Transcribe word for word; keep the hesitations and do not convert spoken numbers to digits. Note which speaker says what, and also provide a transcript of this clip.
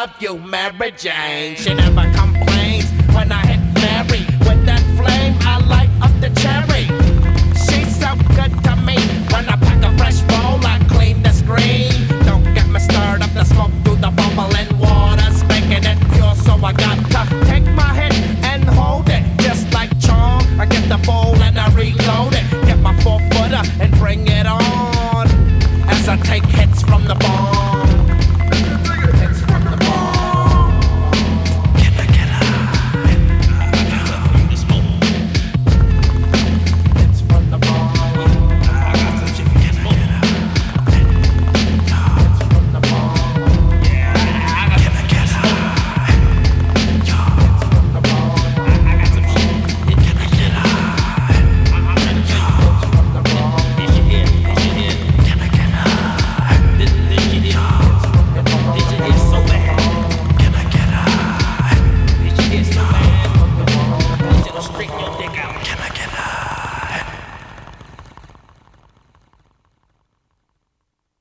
Speaker 1: love you, Mary Jane. She never complains when I hit Mary with that flame. I light up the cherry. She's so good to me. When I pack a fresh bowl, I clean the screen.